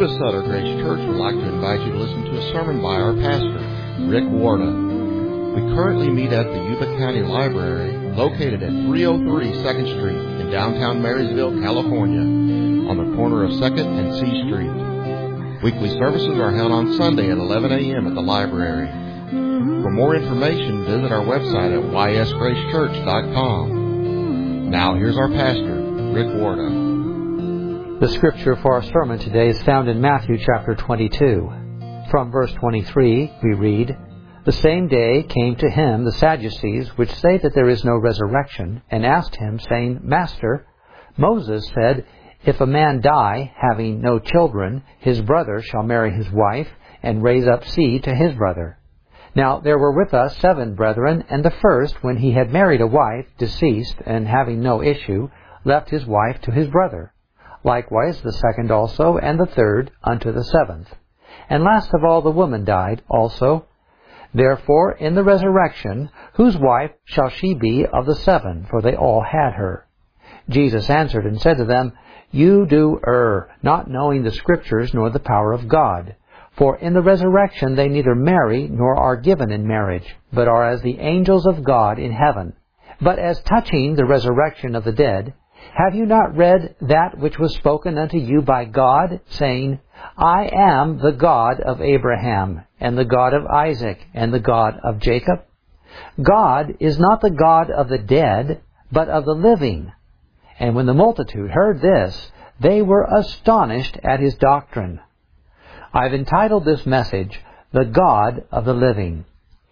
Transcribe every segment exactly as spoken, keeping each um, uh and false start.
of Sutter Grace Church would like to invite you to listen to a sermon by our pastor, Rick Warda. We currently meet at the Yuba County Library, located at three oh three second Street in downtown Marysville, California, on the corner of second and C Street. Weekly services are held on Sunday at eleven a.m. at the library. For more information, visit our website at y s grace church dot com. Now here's our pastor, Rick Warda. The scripture for our sermon today is found in Matthew chapter twenty-two. From verse twenty-three, we read, "The same day came to him the Sadducees, which say that there is no resurrection, and asked him, saying, Master, Moses said, If a man die, having no children, his brother shall marry his wife, and raise up seed to his brother. Now there were with us seven brethren, and the first, when he had married a wife, deceased, and having no issue, left his wife to his brother. Likewise the second also, and the third, unto the seventh. And last of all the woman died also. Therefore in the resurrection, whose wife shall she be of the seven? For they all had her. Jesus answered and said to them, You do err, not knowing the Scriptures nor the power of God. For in the resurrection they neither marry nor are given in marriage, but are as the angels of God in heaven. But as touching the resurrection of the dead, have you not read that which was spoken unto you by God, saying, I am the God of Abraham, and the God of Isaac, and the God of Jacob? God is not the God of the dead, but of the living. And when the multitude heard this, they were astonished at his doctrine." I've entitled this message, The God of the Living.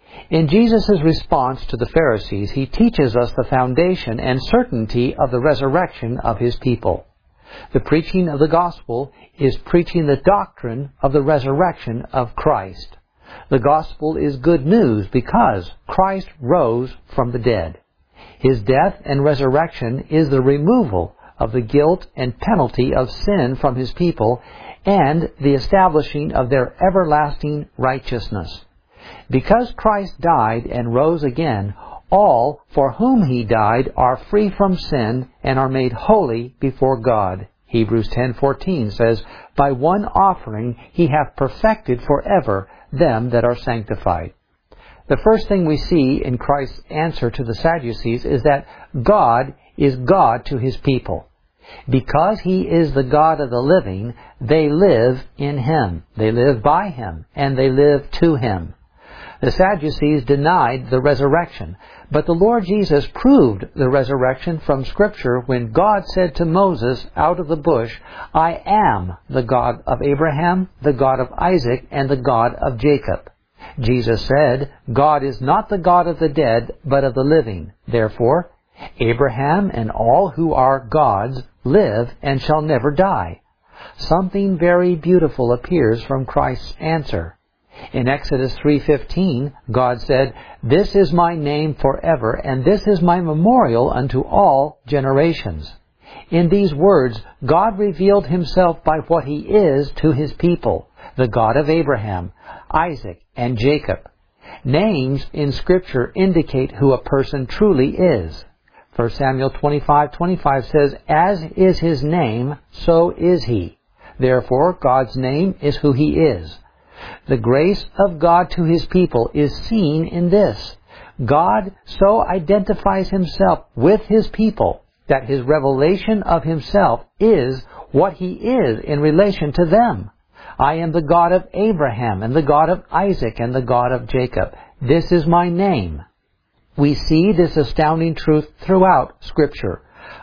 In Jesus' response to the Pharisees, he teaches us the foundation and certainty of the resurrection of his people. The preaching of the gospel is preaching the doctrine of the resurrection of Christ. The gospel is good news because Christ rose from the dead. His death and resurrection is the removal of the guilt and penalty of sin from his people and the establishing of their everlasting righteousness. Because Christ died and rose again, all for whom he died are free from sin and are made holy before God. Hebrews ten fourteen says, By one offering he hath perfected forever them that are sanctified. The first thing we see in Christ's answer to the Sadducees is that God is God to his people. Because he is the God of the living, they live in him. They live by him, and they live to him. The Sadducees denied the resurrection, but the Lord Jesus proved the resurrection from Scripture when God said to Moses out of the bush, I am the God of Abraham, the God of Isaac, and the God of Jacob. Jesus said, God is not the God of the dead, but of the living. Therefore, Abraham and all who are God's live and shall never die. Something very beautiful appears from Christ's answer. In Exodus three fifteen, God said, This is my name forever, and this is my memorial unto all generations. In these words, God revealed himself by what he is to his people, the God of Abraham, Isaac, and Jacob. Names in Scripture indicate who a person truly is. First Samuel twenty-five twenty-five says, As is his name, so is he. Therefore, God's name is who he is. The grace of God to his people is seen in this. God so identifies himself with his people that his revelation of himself is what he is in relation to them. I am the God of Abraham, and the God of Isaac, and the God of Jacob. This is my name. We see this astounding truth throughout Scripture.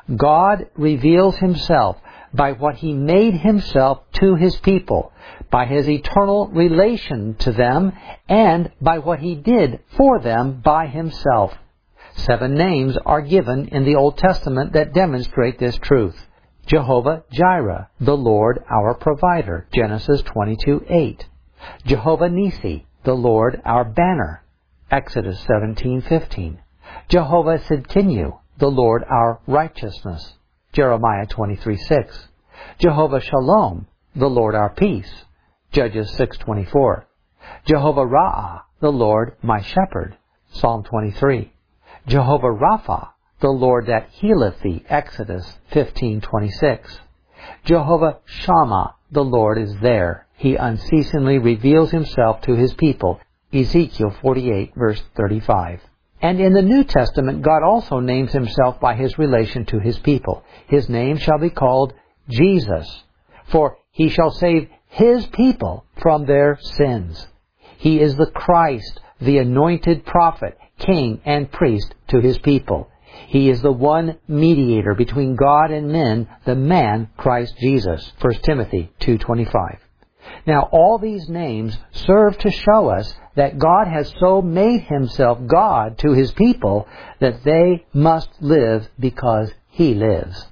God reveals himself by what he made himself to his people, by his eternal relation to them, and by what he did for them by himself. Seven names are given in the Old Testament that demonstrate this truth. Jehovah Jireh, the Lord our provider, Genesis twenty-two eight. Jehovah Nisi, the Lord our banner, Exodus seventeen fifteen. Jehovah Sidkenu, the Lord our righteousness, Jeremiah twenty-three six. Jehovah Shalom, the Lord our peace, Judges six twenty-four. Jehovah Ra'ah, the Lord my shepherd, Psalm twenty-three. Jehovah Rapha, the Lord that healeth thee, Exodus fifteen twenty-six. Jehovah Shammah, the Lord is there. He unceasingly reveals Himself to His people. Ezekiel forty-eight, verse thirty-five. And in the New Testament, God also names Himself by His relation to His people. His name shall be called Jesus, for He shall save His people from their sins. He is the Christ, the anointed prophet, king, and priest to His people. He is the one mediator between God and men, the man Christ Jesus. First Timothy two twenty-five. Now, all these names serve to show us that God has so made Himself God to His people that they must live because He lives.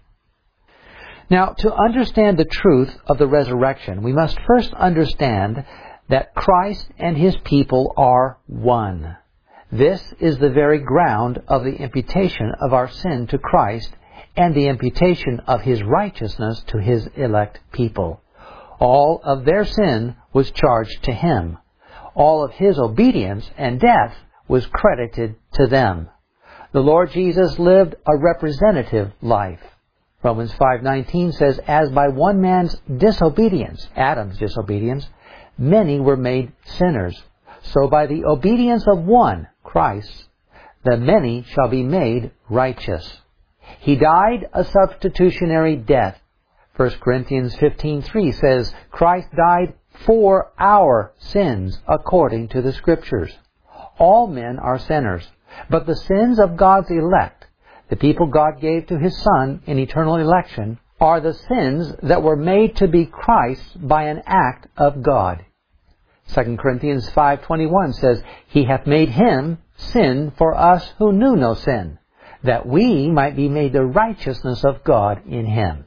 Now, to understand the truth of the resurrection, we must first understand that Christ and His people are one. This is the very ground of the imputation of our sin to Christ and the imputation of His righteousness to His elect people. All of their sin was charged to Him. All of His obedience and death was credited to them. The Lord Jesus lived a representative life. Romans five nineteen says, "As by one man's disobedience, Adam's disobedience, many were made sinners, so by the obedience of one, Christ, the many shall be made righteous." He died a substitutionary death. First Corinthians fifteen three says, "Christ died for our sins according to the Scriptures." All men are sinners, but the sins of God's elect, the people God gave to His Son in eternal election, are the sins that were made to be Christ's by an act of God. Second Corinthians five twenty-one says, "He hath made Him sin for us who knew no sin, that we might be made the righteousness of God in Him."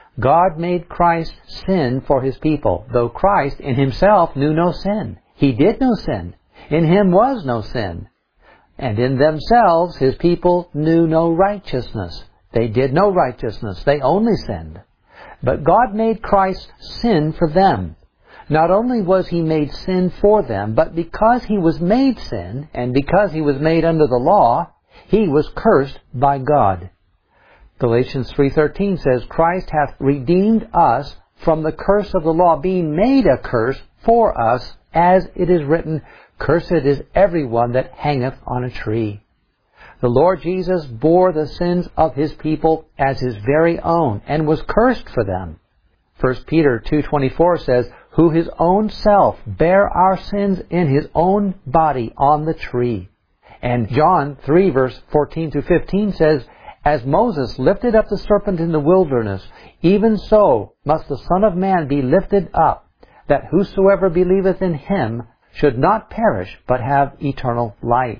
God made Christ sin for His people, though Christ in Himself knew no sin. He did no sin. In Him was no sin. And in themselves, His people knew no righteousness. They did no righteousness. They only sinned. But God made Christ sin for them. Not only was He made sin for them, but because He was made sin, and because He was made under the law, He was cursed by God. Galatians three thirteen says, "Christ hath redeemed us from the curse of the law, being made a curse for us, as it is written, Cursed is every one that hangeth on a tree." The Lord Jesus bore the sins of His people as His very own, and was cursed for them. First Peter two twenty-four says, "Who His own self bare our sins in His own body on the tree." And John three verse fourteen to fifteen says, "As Moses lifted up the serpent in the wilderness, even so must the Son of Man be lifted up, that whosoever believeth in Him should not perish, but have eternal life."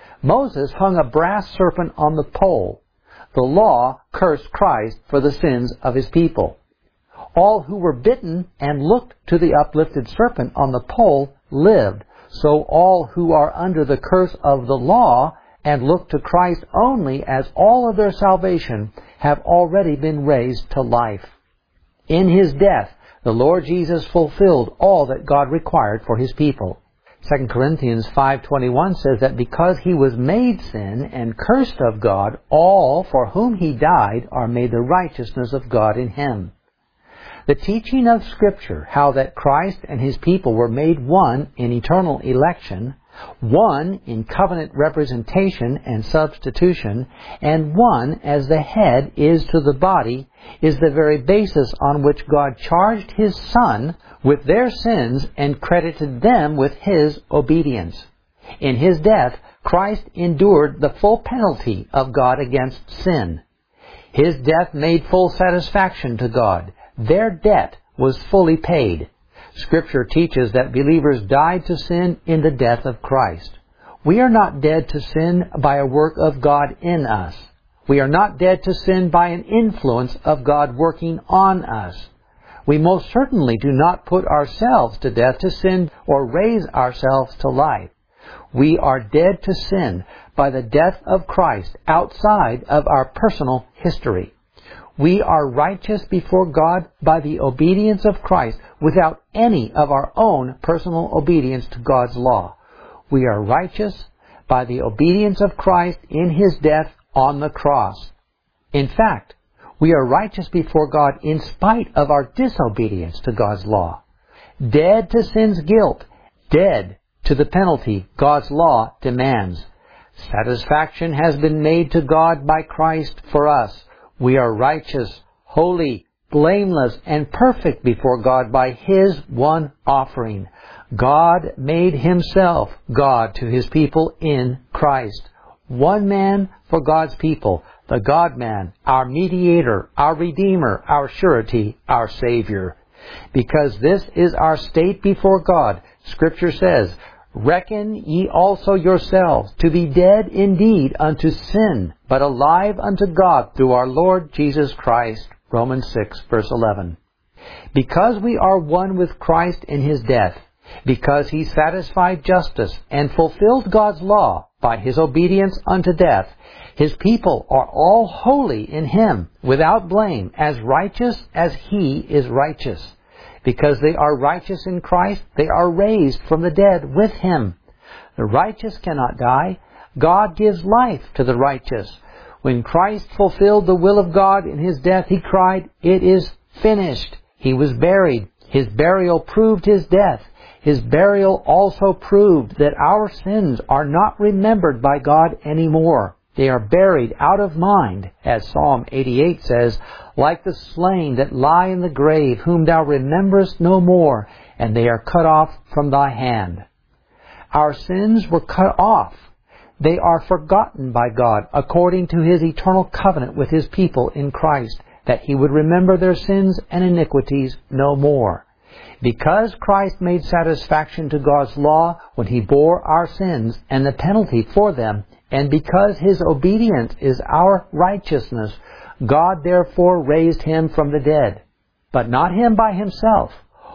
Moses hung a brass serpent on the pole. The law cursed Christ for the sins of His people. All who were bitten and looked to the uplifted serpent on the pole lived. So all who are under the curse of the law and look to Christ only as all of their salvation have already been raised to life. In His death, the Lord Jesus fulfilled all that God required for His people. Second Corinthians five twenty-one says that because He was made sin and cursed of God, all for whom He died are made the righteousness of God in Him. The teaching of Scripture, how that Christ and His people were made one in eternal election, one in covenant representation and substitution, and one as the head is to the body, is the very basis on which God charged His Son with their sins and credited them with His obedience. In His death, Christ endured the full penalty of God against sin. His death made full satisfaction to God. Their debt was fully paid. Scripture teaches that believers died to sin in the death of Christ. We are not dead to sin by a work of God in us. We are not dead to sin by an influence of God working on us. We most certainly do not put ourselves to death to sin or raise ourselves to life. We are dead to sin by the death of Christ outside of our personal history. We are righteous before God by the obedience of Christ without any of our own personal obedience to God's law. We are righteous by the obedience of Christ in His death on the cross. In fact, We are righteous before God in spite of our disobedience to God's law. Dead to sin's guilt, dead to the penalty God's law demands. Satisfaction has been made to God by Christ for us. We are righteous, holy, blameless, and perfect before God by His one offering. God made Himself God to His people in Christ. One man for God's people, the God-man, our mediator, our Redeemer, our surety, our Savior. Because this is our state before God, Scripture says, "Reckon ye also yourselves to be dead indeed unto sin, but alive unto God through our Lord Jesus Christ." Romans six, verse eleven. Because we are one with Christ in His death, because He satisfied justice and fulfilled God's law by His obedience unto death, His people are all holy in Him, without blame, as righteous as He is righteous. Because they are righteous in Christ, they are raised from the dead with Him. The righteous cannot die. God gives life to the righteous. When Christ fulfilled the will of God in His death, He cried, "It is finished." He was buried. His burial proved His death. His burial also proved that our sins are not remembered by God anymore. They are buried out of mind, as Psalm eighty-eight says, "Like the slain that lie in the grave, whom thou rememberest no more, and they are cut off from thy hand." Our sins were cut off. They are forgotten by God according to His eternal covenant with His people in Christ, that He would remember their sins and iniquities no more. Because Christ made satisfaction to God's law when He bore our sins and the penalty for them, and because His obedience is our righteousness, God therefore raised Him from the dead. But not Him by Himself.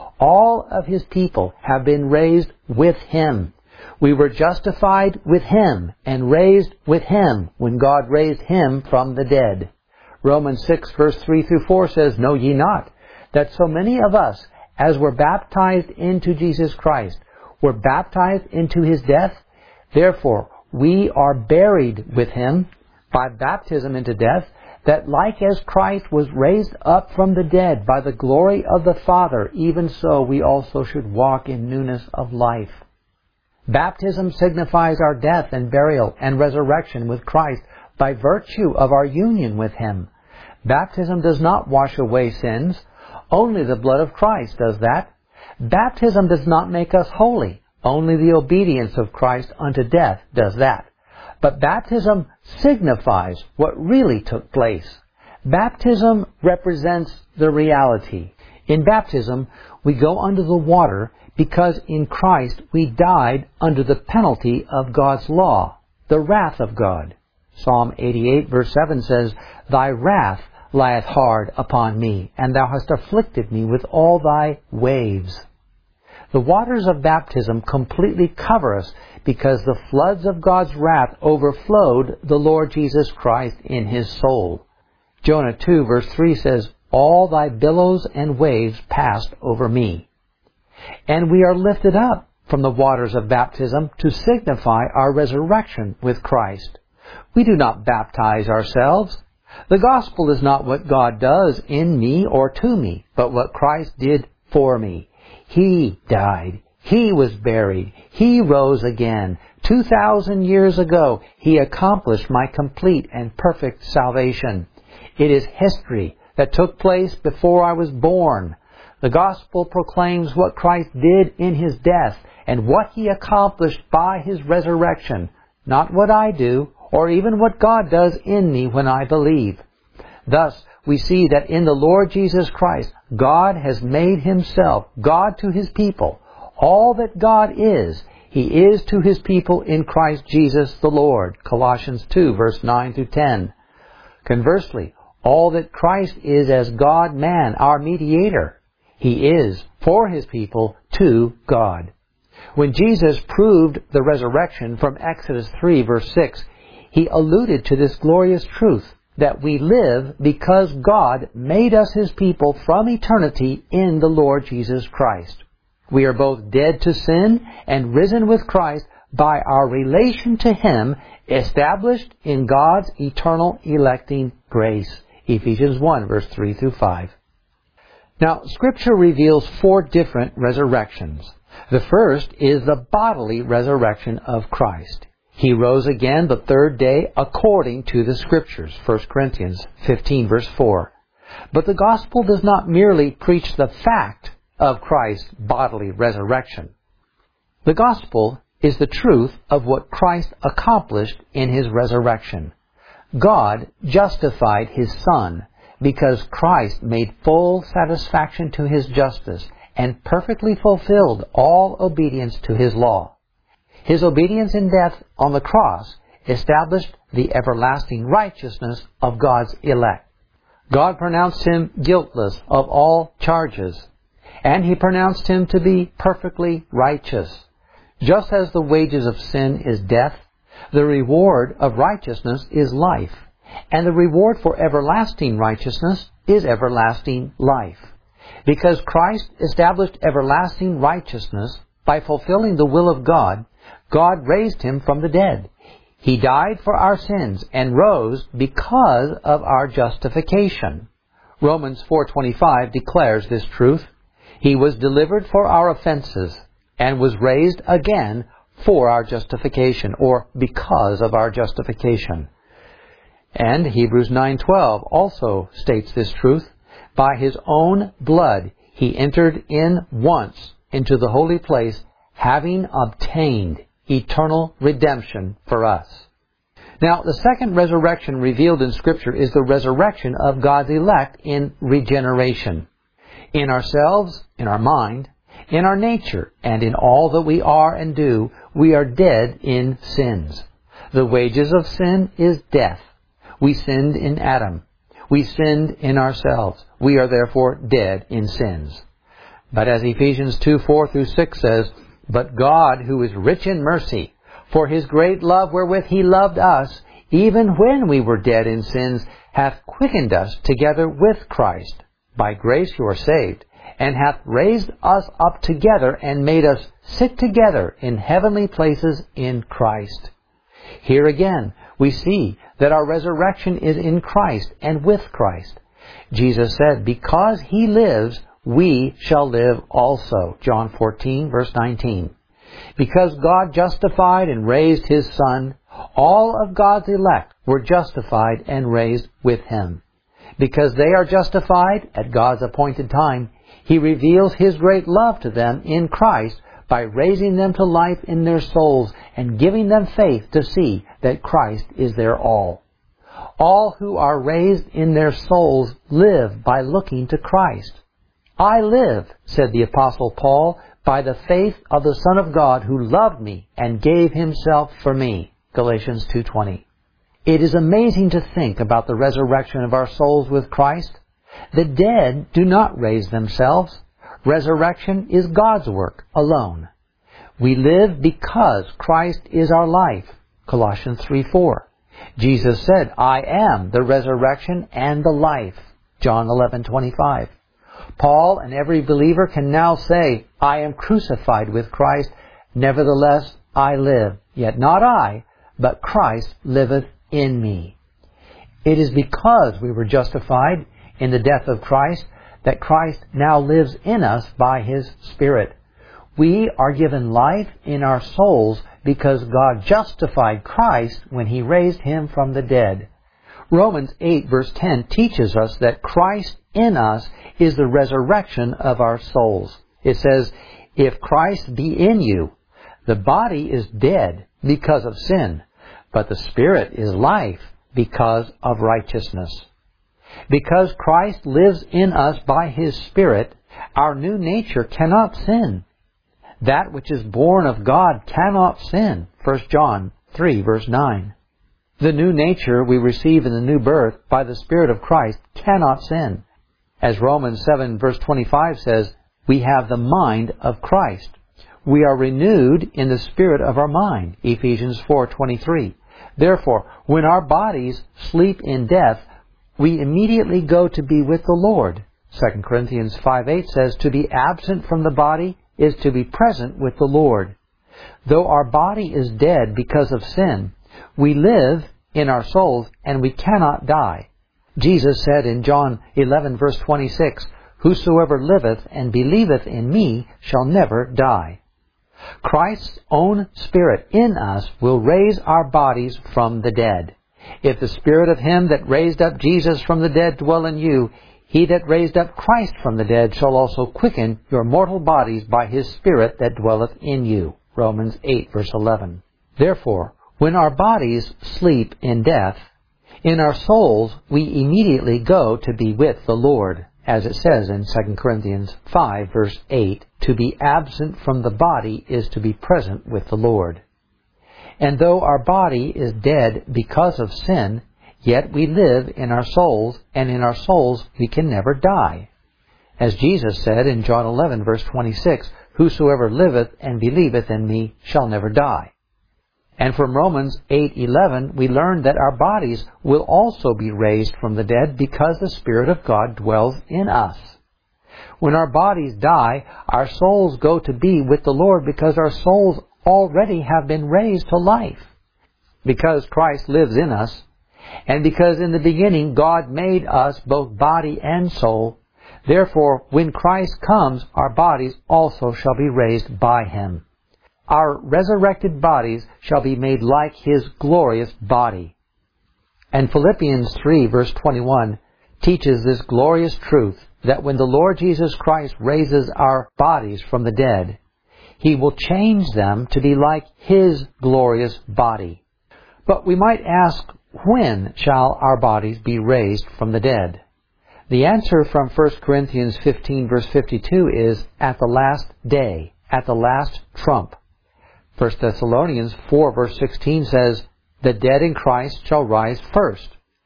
All of His people have been raised with Him. We were justified with Him and raised with Him when God raised Him from the dead. Romans six, verse three through four says, "Know ye not that so many of us, as were baptized into Jesus Christ, were baptized into His death? Therefore, we are buried with Him by baptism into death, that like as Christ was raised up from the dead by the glory of the Father, even so we also should walk in newness of life." Baptism signifies our death and burial and resurrection with Christ by virtue of our union with Him. Baptism does not wash away sins. Only the blood of Christ does that. Baptism does not make us holy. Only the obedience of Christ unto death does that. But baptism signifies what really took place. Baptism represents the reality. In baptism, we go under the water because in Christ we died under the penalty of God's law, the wrath of God. Psalm eighty-eight, verse seven says, "Thy wrath lieth hard upon me, and thou hast afflicted me with all thy waves." The waters of baptism completely cover us because the floods of God's wrath overflowed the Lord Jesus Christ in His soul. Jonah two, verse three says, "All thy billows and waves passed over me." And we are lifted up from the waters of baptism to signify our resurrection with Christ. We do not baptize ourselves. The gospel is not what God does in me or to me, but what Christ did for me. He died. He was buried. He rose again. Two thousand years ago, He accomplished my complete and perfect salvation. It is history that took place before I was born. The gospel proclaims what Christ did in His death and what He accomplished by His resurrection, not what I do or even what God does in me when I believe. Thus, we see that in the Lord Jesus Christ, God has made Himself God to His people. All that God is, He is to His people in Christ Jesus the Lord. Colossians two, verse nine through ten. Conversely, all that Christ is as God-man, our mediator, He is for His people to God. When Jesus proved the resurrection from Exodus three, verse six, He alluded to this glorious truth, that we live because God made us His people from eternity in the Lord Jesus Christ. We are both dead to sin and risen with Christ by our relation to Him, established in God's eternal electing grace. Ephesians one, verse three through five. Now, Scripture reveals four different resurrections. The first is the bodily resurrection of Christ. He rose again the third day according to the Scriptures, First Corinthians fifteen, verse four. But the gospel does not merely preach the fact of Christ's bodily resurrection. The gospel is the truth of what Christ accomplished in His resurrection. God justified His Son because Christ made full satisfaction to His justice and perfectly fulfilled all obedience to His law. His obedience in death on the cross established the everlasting righteousness of God's elect. God pronounced Him guiltless of all charges, and He pronounced Him to be perfectly righteous. Just as the wages of sin is death, the reward of righteousness is life, and the reward for everlasting righteousness is everlasting life. Because Christ established everlasting righteousness by fulfilling the will of God, God raised Him from the dead. He died for our sins and rose because of our justification. Romans four twenty-five declares this truth. He was delivered for our offenses and was raised again for our justification, or because of our justification. And Hebrews nine twelve also states this truth. By His own blood He entered in once into the holy place, having obtained eternal redemption for us. Now, the second resurrection revealed in Scripture is the resurrection of God's elect in regeneration. In ourselves, in our mind, in our nature, and in all that we are and do, we are dead in sins. The wages of sin is death. We sinned in Adam. We sinned in ourselves. We are therefore dead in sins. But as Ephesians two, four through six says, But God, who is rich in mercy, for His great love wherewith He loved us, even when we were dead in sins, hath quickened us together with Christ. By grace you are saved, and hath raised us up together, and made us sit together in heavenly places in Christ. Here again, we see that our resurrection is in Christ and with Christ. Jesus said, Because He lives, we shall live also. John fourteen, verse nineteen. Because God justified and raised His Son, all of God's elect were justified and raised with Him. Because they are justified at God's appointed time, He reveals His great love to them in Christ by raising them to life in their souls and giving them faith to see that Christ is their all. All who are raised in their souls live by looking to Christ. I live, said the Apostle Paul, by the faith of the Son of God who loved me and gave Himself for me. Galatians two twenty. It is amazing to think about the resurrection of our souls with Christ. The dead do not raise themselves. Resurrection is God's work alone. We live because Christ is our life. Colossians three four. Jesus said, I am the resurrection and the life. John eleven twenty-five. Paul and every believer can now say, I am crucified with Christ, nevertheless I live. Yet not I, but Christ liveth in me. It is because we were justified in the death of Christ that Christ now lives in us by His Spirit. We are given life in our souls because God justified Christ when He raised Him from the dead. Romans eight verse ten teaches us that Christ in us is the resurrection of our souls. It says, if Christ be in you, the body is dead because of sin, but the Spirit is life because of righteousness. Because Christ lives in us by His Spirit, our new nature cannot sin. That which is born of God cannot sin. First John three verse nine. The new nature we receive in the new birth by the Spirit of Christ cannot sin. As Romans seven verse twenty-five says, we have the mind of Christ. We are renewed in the spirit of our mind. Ephesians four twenty-three. Therefore, when our bodies sleep in death, we immediately go to be with the Lord. Second Corinthians five eight says, to be absent from the body is to be present with the Lord. Though our body is dead because of sin, we live in our souls and we cannot die. Jesus said in John eleven, verse twenty-six, "Whosoever liveth and believeth in me shall never die." Christ's own Spirit in us will raise our bodies from the dead. If the Spirit of Him that raised up Jesus from the dead dwell in you, He that raised up Christ from the dead shall also quicken your mortal bodies by His Spirit that dwelleth in you. Romans eight, verse eleven. Therefore, when our bodies sleep in death, in our souls we immediately go to be with the Lord, as it says in Second Corinthians five, verse eight, "To be absent from the body is to be present with the Lord." And though our body is dead because of sin, yet we live in our souls, and in our souls we can never die. As Jesus said in John eleven, verse twenty-six, "Whosoever liveth and believeth in me shall never die." And from Romans eight eleven, we learn that our bodies will also be raised from the dead because the Spirit of God dwells in us. When our bodies die, our souls go to be with the Lord because our souls already have been raised to life. Because Christ lives in us, and because in the beginning God made us both body and soul, therefore when Christ comes, our bodies also shall be raised by Him. Our resurrected bodies shall be made like His glorious body. And Philippians three, verse twenty-one, teaches this glorious truth, that when the Lord Jesus Christ raises our bodies from the dead, He will change them to be like His glorious body. But we might ask, when shall our bodies be raised from the dead? The answer from First Corinthians fifteen, verse fifty-two is, at the last day, at the last trump. First Thessalonians four, verse sixteen says, "The dead in Christ shall rise first.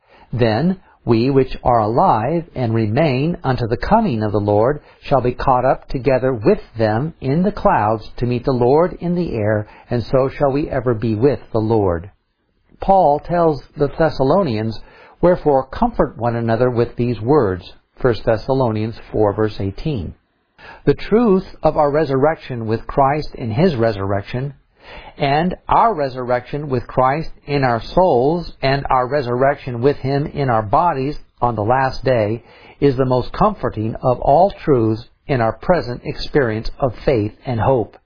Then we which are alive and remain unto the coming of the Lord shall be caught up together with them in the clouds to meet the Lord in the air, and so shall we ever be with the Lord." Paul tells the Thessalonians, "Wherefore comfort one another with these words." First Thessalonians four, verse eighteen. The truth of our resurrection with Christ in His resurrection, and our resurrection with Christ in our souls, and our resurrection with Him in our bodies on the last day, is the most comforting of all truths in our present experience of faith and hope.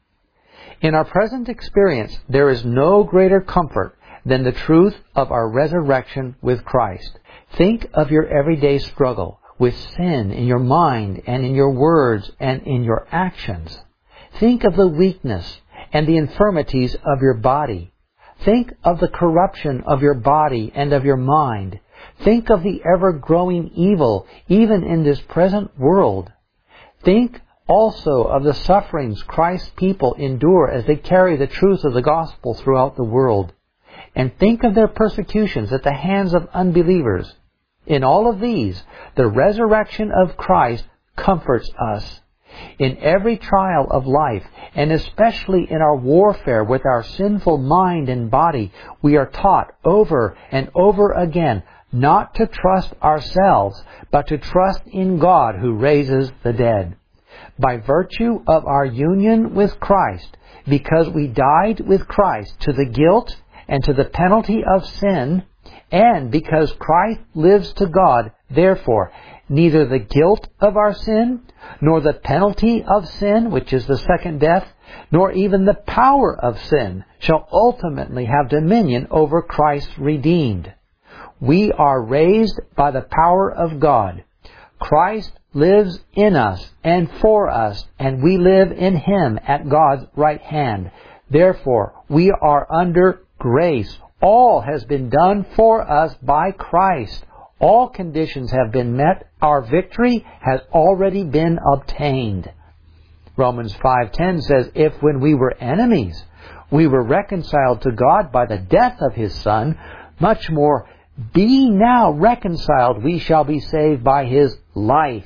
In our present experience, there is no greater comfort than the truth of our resurrection with Christ. Think of your everyday struggle with sin in your mind and in your words and in your actions. Think of the weakness and the infirmities of your body. Think of the corruption of your body and of your mind. Think of the ever-growing evil even in this present world. Think also of the sufferings Christ's people endure as they carry the truth of the gospel throughout the world. And think of their persecutions at the hands of unbelievers. In all of these, the resurrection of Christ comforts us. In every trial of life, and especially in our warfare with our sinful mind and body, we are taught over and over again not to trust ourselves, but to trust in God who raises the dead. By virtue of our union with Christ, because we died with Christ to the guilt and to the penalty of sin, and because Christ lives to God, therefore, neither the guilt of our sin, nor the penalty of sin, which is the second death, nor even the power of sin shall ultimately have dominion over Christ's redeemed. We are raised by the power of God. Christ lives in us and for us, and we live in Him at God's right hand. Therefore, we are under grace. All has been done for us by Christ. All conditions have been met. Our victory has already been obtained. Romans five ten says, "If when we were enemies, we were reconciled to God by the death of His Son, much more, being now reconciled, we shall be saved by His life."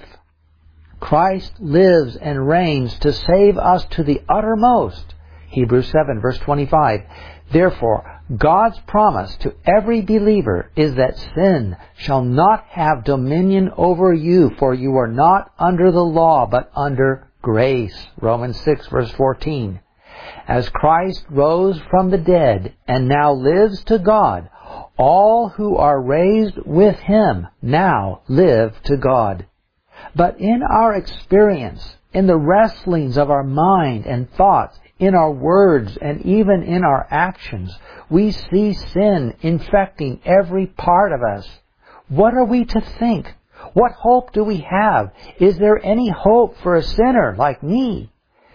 Christ lives and reigns to save us to the uttermost. Hebrews seven, verse twenty-five. Therefore, God's promise to every believer is that sin shall not have dominion over you, for you are not under the law, but under grace. Romans six, verse fourteen. As Christ rose from the dead and now lives to God, All who are raised with Him now live to God. But in our experience, in the wrestlings of our mind and thoughts, in our words and even in our actions, we see sin infecting every part of us. What are we to think? What hope do we have? Is there any hope for a sinner like me?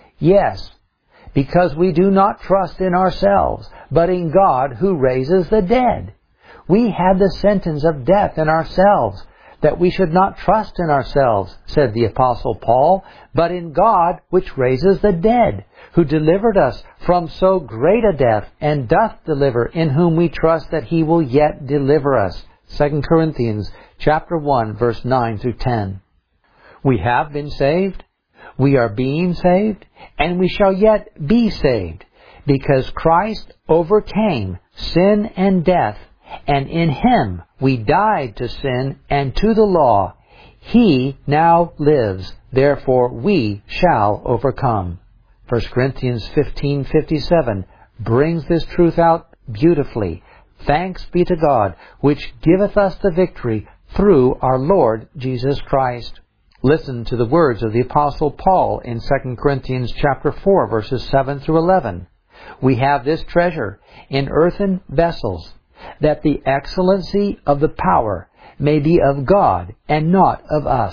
Yes, because we do not trust in ourselves, but in God who raises the dead. We had the sentence of death in ourselves, that we should not trust in ourselves, said the Apostle Paul, but in God which raises the dead, who delivered us from so great a death, and doth deliver, in whom we trust that He will yet deliver us. Second Corinthians chapter one, verse nine through ten. We have been saved, we are being saved, and we shall yet be saved, because Christ overcame sin and death, and in Him we died to sin and to the law. He now lives, therefore we shall overcome. First Corinthians fifteen fifty-seven brings this truth out beautifully. Thanks be to God, which giveth us the victory through our Lord Jesus Christ. Listen to the words of the Apostle Paul in Second Corinthians chapter four, verses seven through eleven. We have this treasure in earthen vessels, that the excellency of the power may be of God and not of us.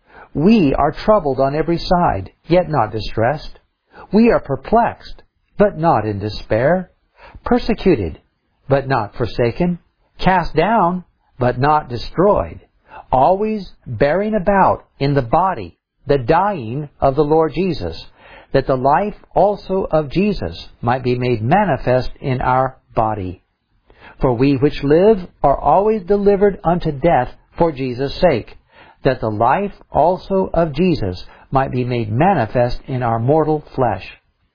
We are troubled on every side, yet not distressed. We are perplexed, but not in despair. Persecuted, but not forsaken. Cast down, but not destroyed. Always bearing about in the body the dying of the Lord Jesus, that the life also of Jesus might be made manifest in our body. For we which live are always delivered unto death for Jesus' sake, that the life also of Jesus might be made manifest in our mortal flesh.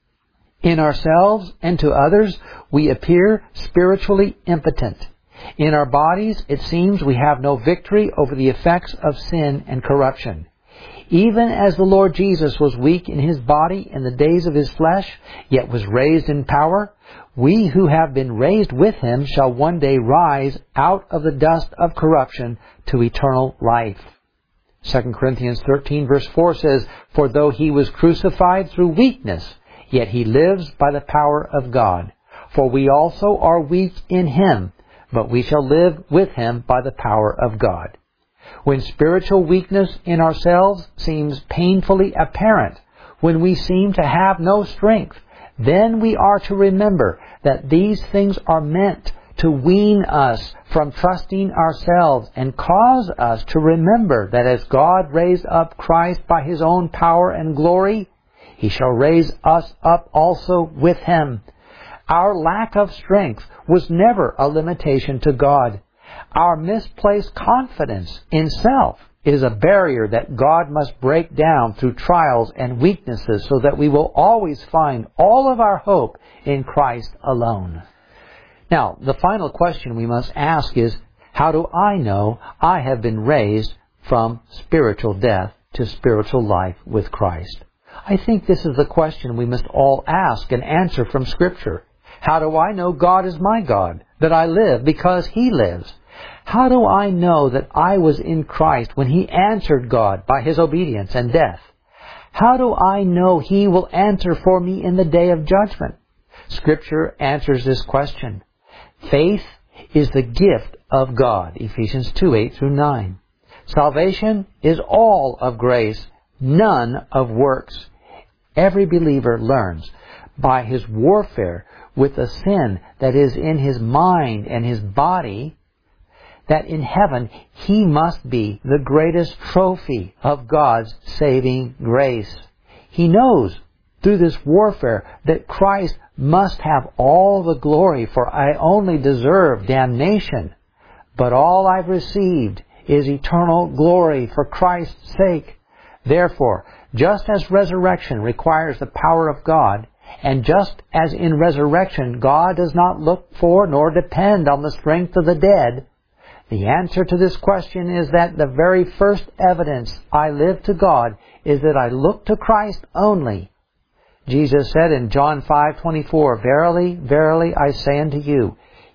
In ourselves and to others we appear spiritually impotent. In our bodies it seems we have no victory over the effects of sin and corruption. Even as the Lord Jesus was weak in His body in the days of His flesh, yet was raised in power, we who have been raised with Him shall one day rise out of the dust of corruption to eternal life. Second Corinthians thirteen verse four says, For though He was crucified through weakness, yet He lives by the power of God. For we also are weak in Him, but we shall live with Him by the power of God. When spiritual weakness in ourselves seems painfully apparent, when we seem to have no strength, then we are to remember that these things are meant to wean us from trusting ourselves and cause us to remember that as God raised up Christ by His own power and glory, He shall raise us up also with Him. Our lack of strength was never a limitation to God. Our misplaced confidence in self is a barrier that God must break down through trials and weaknesses so that we will always find all of our hope in Christ alone. Now, the final question we must ask is, how do I know I have been raised from spiritual death to spiritual life with Christ? I think this is the question we must all ask and answer from Scripture. How do I know God is my God, that I live because He lives? How do I know that I was in Christ when He answered God by His obedience and death? How do I know He will answer for me in the day of judgment? Scripture answers this question. Faith is the gift of God, Ephesians two, eight through nine. Salvation is all of grace, none of works. Every believer learns by his warfare with the sin that is in his mind and his body that in heaven he must be the greatest trophy of God's saving grace. He knows through this warfare that Christ must have all the glory, for I only deserve damnation. But all I've received is eternal glory for Christ's sake. Therefore, just as resurrection requires the power of God, and just as in resurrection God does not look for nor depend on the strength of the dead, the answer to this question is that the very first evidence I live to God is that I look to Christ only. Jesus said in John five twenty-four, Verily, verily, I say unto you,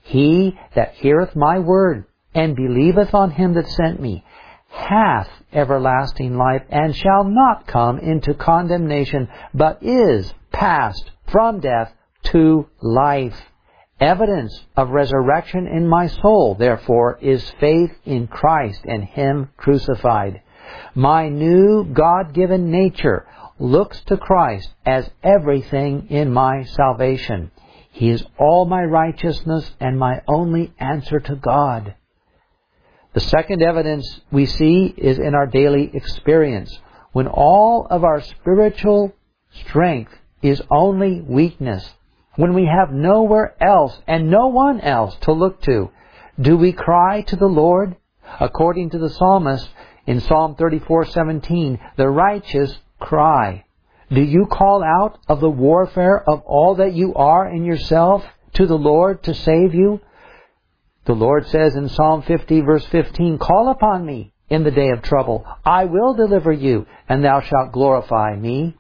He that heareth my word, and believeth on him that sent me, hath everlasting life, and shall not come into condemnation, but is passed from death to life. Evidence of resurrection in my soul, therefore, is faith in Christ and Him crucified. My new God-given nature looks to Christ as everything in my salvation. He is all my righteousness and my only answer to God. The second evidence we see is in our daily experience, when all of our spiritual strength is only weakness, when we have nowhere else and no one else to look to. Do we cry to the Lord? According to the psalmist in Psalm thirty-four seventeen, the righteous cry. Do you call out of the warfare of all that you are in yourself to the Lord to save you? The Lord says in Psalm fifty verse fifteen, call upon me in the day of trouble. I will deliver you, and thou shalt glorify me.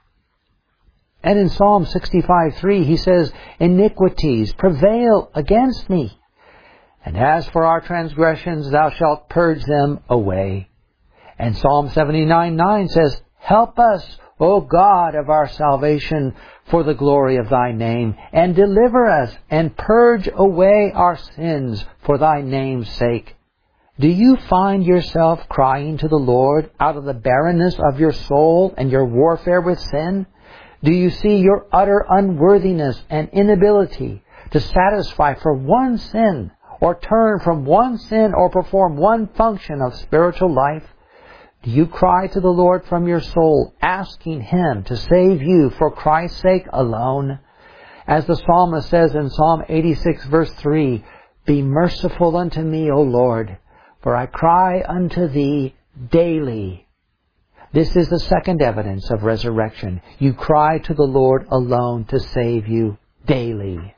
And in Psalm sixty-five three, he says, iniquities prevail against me. And as for our transgressions, thou shalt purge them away. And Psalm seventy-nine nine says, help us, O God of our salvation, for the glory of thy name, and deliver us, and purge away our sins for thy name's sake. Do you find yourself crying to the Lord out of the barrenness of your soul and your warfare with sin? Do you see your utter unworthiness and inability to satisfy for one sin, or turn from one sin, or perform one function of spiritual life? Do you cry to the Lord from your soul, asking Him to save you for Christ's sake alone? As the psalmist says in Psalm eighty-six verse three, be merciful unto me, O Lord, for I cry unto Thee daily. This is the second evidence of resurrection. You cry to the Lord alone to save you daily.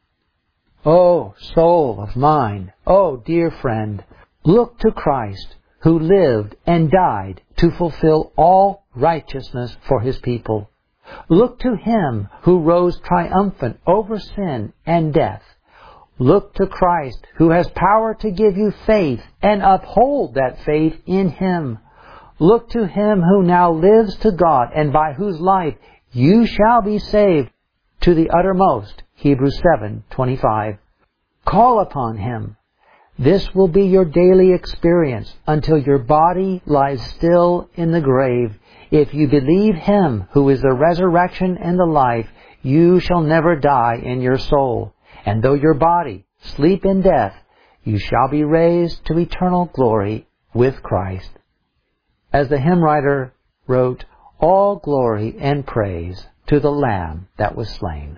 Oh, soul of mine, oh, dear friend, look to Christ, who lived and died to fulfill all righteousness for His people. Look to Him who rose triumphant over sin and death. Look to Christ, who has power to give you faith and uphold that faith in Him. Look to Him who now lives to God, and by whose life you shall be saved to the uttermost. Hebrews seven twenty-five. Call upon Him. This will be your daily experience until your body lies still in the grave. If you believe Him who is the resurrection and the life, you shall never die in your soul. And though your body sleep in death, you shall be raised to eternal glory with Christ. As the hymn writer wrote, all glory and praise to the Lamb that was slain.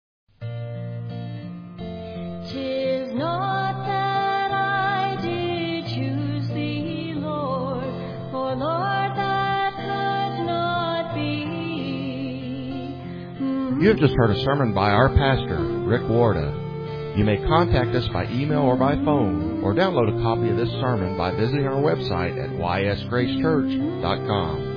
Tis not that I did choose Thee, Lord, or Lord, that could not be. Mm-hmm. You have just heard a sermon by our pastor, Rick Warda. You may contact us by email or by phone, or download a copy of this sermon by visiting our website at y s grace church dot com.